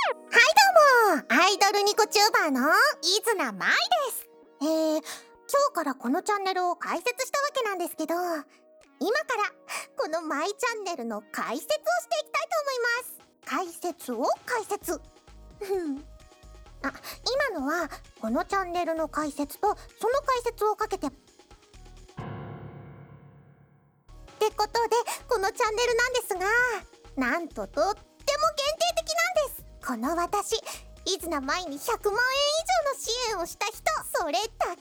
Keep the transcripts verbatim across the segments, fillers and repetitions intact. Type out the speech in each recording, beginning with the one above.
はいどうも、アイドルニコチューバーのいずなまいです。えー、今日からこのチャンネルを開設したわけなんですけど、今からこのマイチャンネルの解説をしていきたいと思います。解説を解説あ、今のはこのチャンネルの解説とその解説をかけてってことで、このチャンネルなんですが、なんととっても限定的なんです。この私、いずなまいにひゃくまんえん以上の支援をした人、それだけなんです。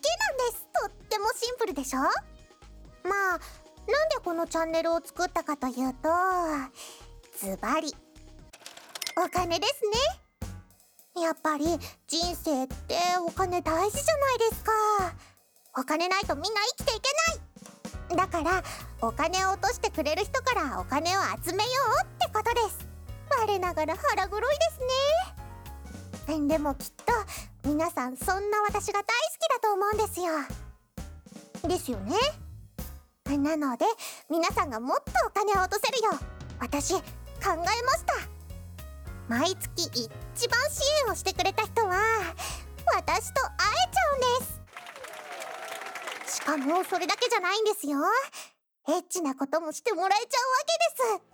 とってもシンプルでしょ。まあ、なんでこのチャンネルを作ったかというと、ズバリお金ですね。やっぱり人生ってお金大事じゃないですか。お金ないとみんな生きていけない。だからお金を落としてくれる人からお金を集めようってことです。我ながら腹黒いですね。でもきっと皆さんそんな私が大好きだと思うんですよ。ですよね。なので皆さんがもっとお金を落とせるよう私考えました。毎月一番支援をしてくれた人は私と会えちゃうんです。しかもそれだけじゃないんですよ。エッチなこともしてもらえちゃうわけです。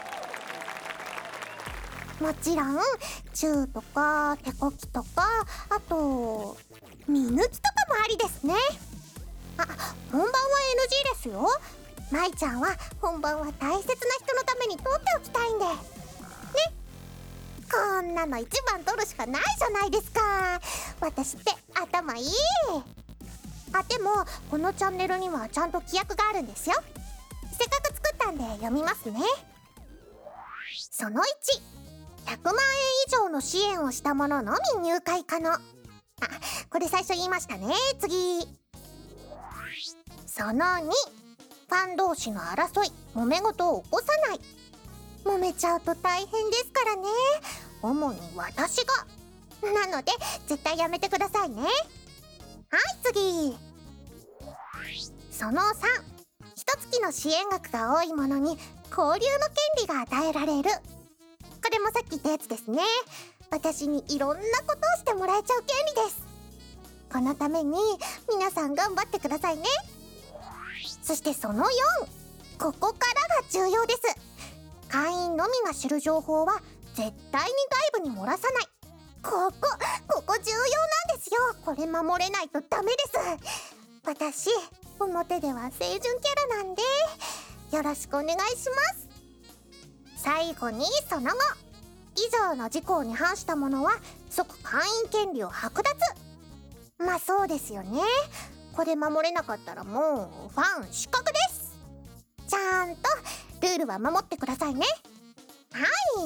もちろんチューとか手こきとか、あと見抜きとかもありですね。あ、本番は エヌジー ですよ。まいちゃんは本番は大切な人のために撮っておきたいんでね。こんなの一番撮るしかないじゃないですか。私って頭いい。あ、でもこのチャンネルにはちゃんと規約があるんですよ。せっかく作ったんで読みますね。そのいち、ひゃくまんえん以上の支援をしたもののみ入会可能。あ、これ最初言いましたね。次。そのに、ファン同士の争い、揉め事を起こさない。揉めちゃうと大変ですからね。主に私が。なので絶対やめてくださいね。はい、次。そのさん、一月の支援額が多いものに交流の権利が与えられる。これもさっき言ったやつですね。私にいろんなことをしてもらえちゃう権利です。このために皆さん頑張ってくださいね。そしてそのよん、ここからが重要です。会員のみが知る情報は絶対に外部に漏らさない。ここ、ここ重要なんですよ。これ守れないとダメです。私、表では清純キャラなんで、よろしくお願いします。最後にその後、以上の事項に反したものは即会員権利を剥奪。まあそうですよね。これ守れなかったらもうファン失格です。ちゃんとルールは守ってくださいね。はい、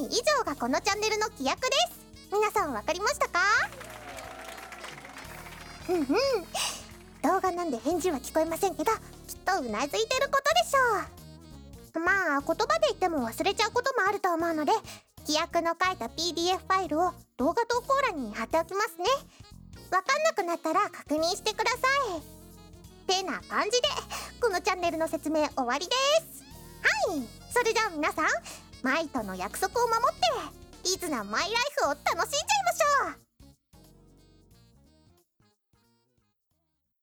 以上がこのチャンネルの規約です。皆さん分かりましたか？うんうん。動画なんで返事は聞こえませんけど、きっとうなずいてることでしょう。まあ言葉で言っても忘れちゃうこともあると思うので、規約の書いた ピーディーエフ ファイルを動画投稿欄に貼っておきますね。わかんなくなったら確認してください。ってな感じでこのチャンネルの説明終わりです。はい、それじゃあ皆さん、マイとの約束を守っていずなマイライフを楽しんじゃいましょう。